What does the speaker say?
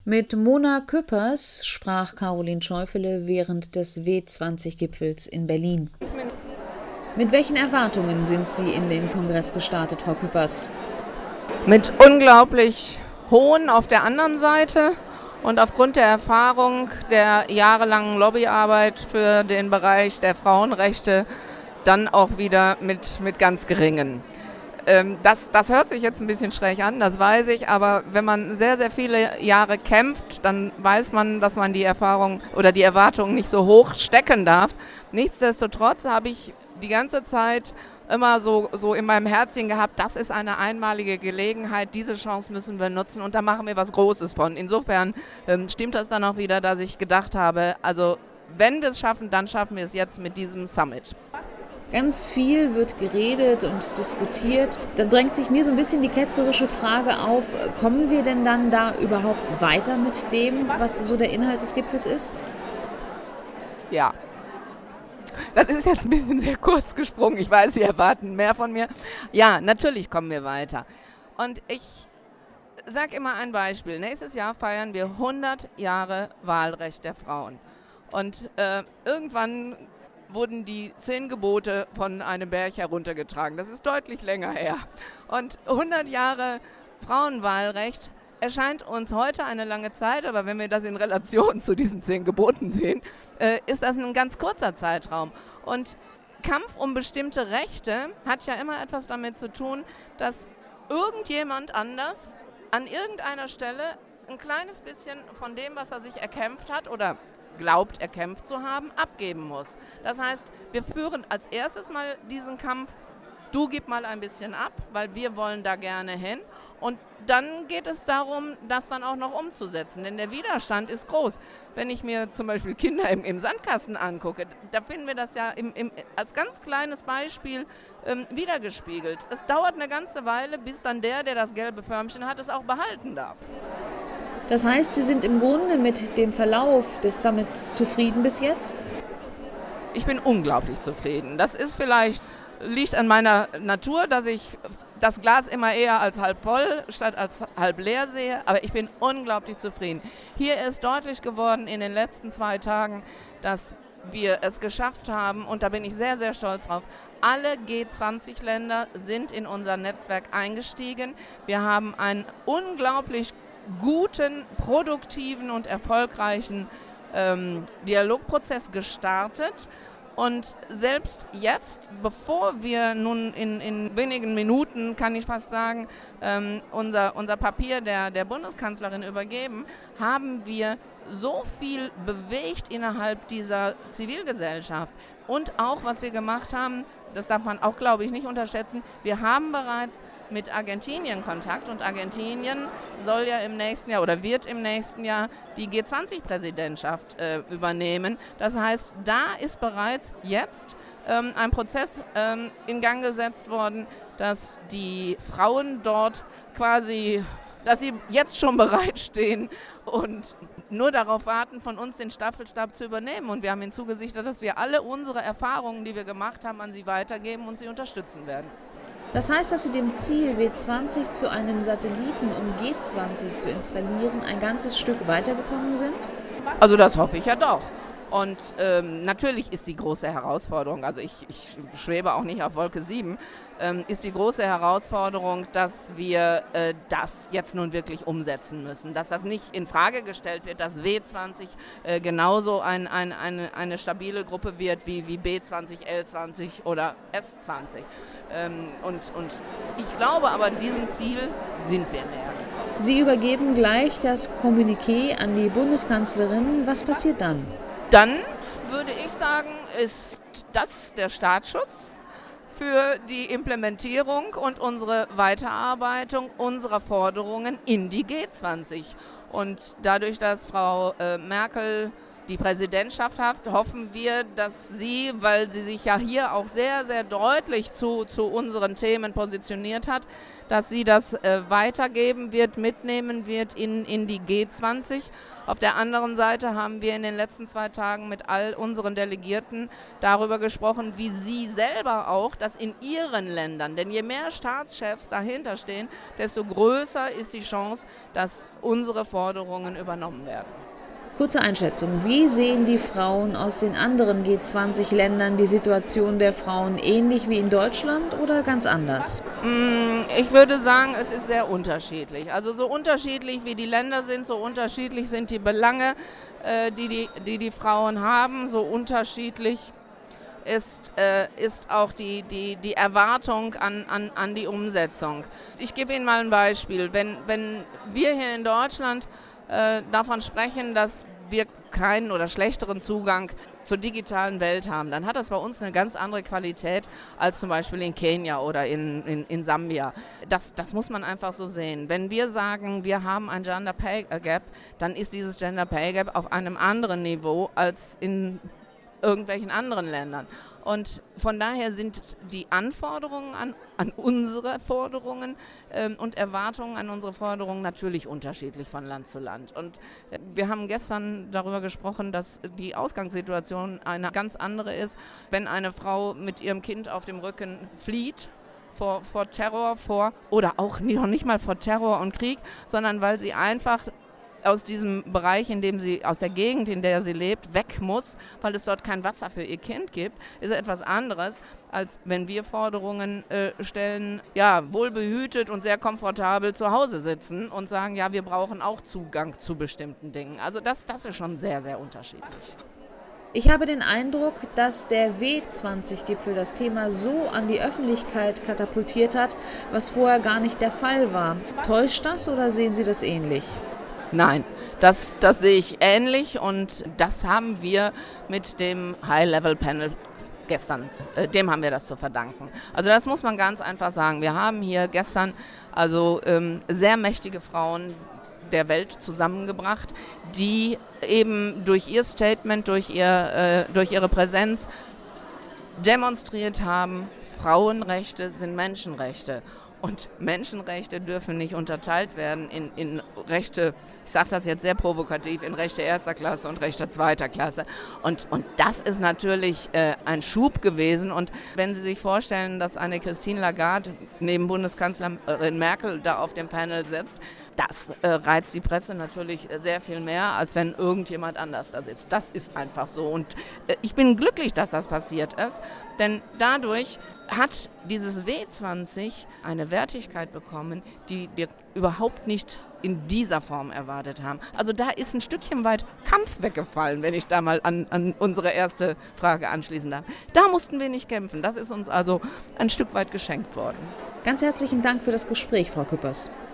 Mit Mona Küppers sprach Caroline Scheufele während des W20-Gipfels in Berlin. Mit welchen Erwartungen sind Sie in den Kongress gestartet, Frau Küppers? Mit unglaublich hohen auf der anderen Seite und aufgrund der Erfahrung der jahrelangen Lobbyarbeit für den Bereich der Frauenrechte dann auch wieder mit ganz geringen. Das hört sich jetzt ein bisschen schräg an, das weiß ich, aber wenn man sehr, sehr viele Jahre kämpft, dann weiß man, dass man die Erfahrung oder die Erwartungen nicht so hoch stecken darf. Nichtsdestotrotz habe ich die ganze Zeit immer so in meinem Herzchen gehabt, das ist eine einmalige Gelegenheit, diese Chance müssen wir nutzen und da machen wir was Großes von. Insofern stimmt das dann auch wieder, dass ich gedacht habe, also wenn wir es schaffen, dann schaffen wir es jetzt mit diesem Summit. Ganz viel wird geredet und diskutiert. Dann drängt sich mir so ein bisschen die ketzerische Frage auf, kommen wir denn dann da überhaupt weiter mit dem, was so der Inhalt des Gipfels ist? Ja. Das ist jetzt ein bisschen sehr kurz gesprungen. Ich weiß, Sie erwarten mehr von mir. Ja, natürlich kommen wir weiter. Und ich sage immer ein Beispiel. Nächstes Jahr feiern wir 100 Jahre Wahlrecht der Frauen. Und irgendwann wurden die 10 Gebote von einem Berg heruntergetragen. Das ist deutlich länger her. Und 100 Jahre Frauenwahlrecht erscheint uns heute eine lange Zeit, aber wenn wir das in Relation zu diesen 10 Geboten sehen, ist das ein ganz kurzer Zeitraum. Und Kampf um bestimmte Rechte hat ja immer etwas damit zu tun, dass irgendjemand anders an irgendeiner Stelle ein kleines bisschen von dem, was er sich erkämpft hat oder glaubt, erkämpft zu haben, abgeben muss. Das heißt, wir führen als erstes mal diesen Kampf, du gib mal ein bisschen ab, weil wir wollen da gerne hin. Und dann geht es darum, das dann auch noch umzusetzen, denn der Widerstand ist groß. Wenn ich mir zum Beispiel Kinder im Sandkasten angucke, da finden wir das ja als ganz kleines Beispiel wiedergespiegelt. Es dauert eine ganze Weile, bis dann der das gelbe Förmchen hat, es auch behalten darf. Das heißt, Sie sind im Grunde mit dem Verlauf des Summits zufrieden bis jetzt? Ich bin unglaublich zufrieden. Das liegt an meiner Natur, dass ich das Glas immer eher als halb voll statt als halb leer sehe. Aber ich bin unglaublich zufrieden. Hier ist deutlich geworden in den letzten 2 Tagen, dass wir es geschafft haben, und da bin ich sehr, sehr stolz drauf, alle G20-Länder sind in unser Netzwerk eingestiegen. Wir haben einen unglaublich guten, produktiven und erfolgreichen Dialogprozess gestartet. Und selbst jetzt, bevor wir nun in wenigen Minuten, kann ich fast sagen, unser Papier der Bundeskanzlerin übergeben, haben wir so viel bewegt innerhalb dieser Zivilgesellschaft. Und auch, was wir gemacht haben, das darf man auch, glaube ich, nicht unterschätzen, wir haben bereits mit Argentinien Kontakt und Argentinien soll ja im nächsten Jahr oder wird im nächsten Jahr die G20-Präsidentschaft übernehmen. Das heißt, da ist bereits jetzt ein Prozess in Gang gesetzt worden, dass die Frauen dort quasi, dass sie jetzt schon bereitstehen und nur darauf warten, von uns den Staffelstab zu übernehmen. Und wir haben ihnen zugesichert, dass wir alle unsere Erfahrungen, die wir gemacht haben, an sie weitergeben und sie unterstützen werden. Das heißt, dass Sie dem Ziel, W20 zu einem Satelliten um G20 zu installieren, ein ganzes Stück weitergekommen sind? Also das hoffe ich ja doch. Und natürlich ist die große Herausforderung, also ich schwebe auch nicht auf Wolke 7, ist die große Herausforderung, dass wir das jetzt nun wirklich umsetzen müssen. Dass das nicht in Frage gestellt wird, dass W20 genauso eine stabile Gruppe wird wie B20, L20 oder S20. Und ich glaube aber, diesem Ziel sind wir näher gekommen. Sie übergeben gleich das Kommuniqué an die Bundeskanzlerin. Was passiert dann? Dann würde ich sagen, ist das der Startschuss für die Implementierung und unsere Weiterarbeitung unserer Forderungen in die G20. Und dadurch, dass Frau Merkel Die Präsidentschaft hoffen wir, dass sie, weil sie sich ja hier auch sehr, sehr deutlich zu unseren Themen positioniert hat, dass sie das weitergeben wird, mitnehmen wird in die G20. Auf der anderen Seite haben wir in den letzten 2 Tagen mit all unseren Delegierten darüber gesprochen, wie sie selber auch das in ihren Ländern, denn je mehr Staatschefs dahinter stehen, desto größer ist die Chance, dass unsere Forderungen übernommen werden. Kurze Einschätzung. Wie sehen die Frauen aus den anderen G20-Ländern die Situation der Frauen ähnlich wie in Deutschland oder ganz anders? Ich würde sagen, es ist sehr unterschiedlich. Also so unterschiedlich wie die Länder sind, so unterschiedlich sind die Belange, die Frauen haben, so unterschiedlich ist auch die Erwartung an die Umsetzung. Ich gebe Ihnen mal ein Beispiel. Wenn wir hier in Deutschland davon sprechen, dass wir keinen oder schlechteren Zugang zur digitalen Welt haben, dann hat das bei uns eine ganz andere Qualität als zum Beispiel in Kenia oder in Sambia. Das muss man einfach so sehen. Wenn wir sagen, wir haben ein Gender Pay Gap, dann ist dieses Gender Pay Gap auf einem anderen Niveau als in irgendwelchen anderen Ländern. Und von daher sind die Anforderungen an unsere Forderungen und Erwartungen an unsere Forderungen natürlich unterschiedlich von Land zu Land. Und wir haben gestern darüber gesprochen, dass die Ausgangssituation eine ganz andere ist, wenn eine Frau mit ihrem Kind auf dem Rücken flieht vor Terror, oder auch noch nicht mal vor Terror und Krieg, sondern weil sie einfach aus diesem Bereich, aus der Gegend, in der sie lebt, weg muss, weil es dort kein Wasser für ihr Kind gibt, ist etwas anderes, als wenn wir Forderungen stellen, ja, wohlbehütet und sehr komfortabel zu Hause sitzen und sagen, ja, wir brauchen auch Zugang zu bestimmten Dingen. Also das ist schon sehr, sehr unterschiedlich. Ich habe den Eindruck, dass der W20-Gipfel das Thema so an die Öffentlichkeit katapultiert hat, was vorher gar nicht der Fall war. Täuscht das oder sehen Sie das ähnlich? Nein, das sehe ich ähnlich und das haben wir mit dem High-Level-Panel gestern, dem haben wir das zu verdanken. Also das muss man ganz einfach sagen. Wir haben hier gestern sehr mächtige Frauen der Welt zusammengebracht, die eben durch ihr Statement, durch ihre Präsenz demonstriert haben, Frauenrechte sind Menschenrechte. Und Menschenrechte dürfen nicht unterteilt werden in Rechte, ich sage das jetzt sehr provokativ, in Rechte erster Klasse und Rechte zweiter Klasse. Und das ist natürlich ein Schub gewesen. Und wenn Sie sich vorstellen, dass eine Christine Lagarde neben Bundeskanzlerin Merkel da auf dem Panel sitzt, das reizt die Presse natürlich sehr viel mehr, als wenn irgendjemand anders da sitzt. Das ist einfach so. Und ich bin glücklich, dass das passiert ist, denn dadurch hat dieses W20 eine Wertigkeit bekommen, die wir überhaupt nicht in dieser Form erwartet haben. Also da ist ein Stückchen weit Kampf weggefallen, wenn ich da mal an unsere erste Frage anschließen darf. Da mussten wir nicht kämpfen. Das ist uns also ein Stück weit geschenkt worden. Ganz herzlichen Dank für das Gespräch, Frau Küppers.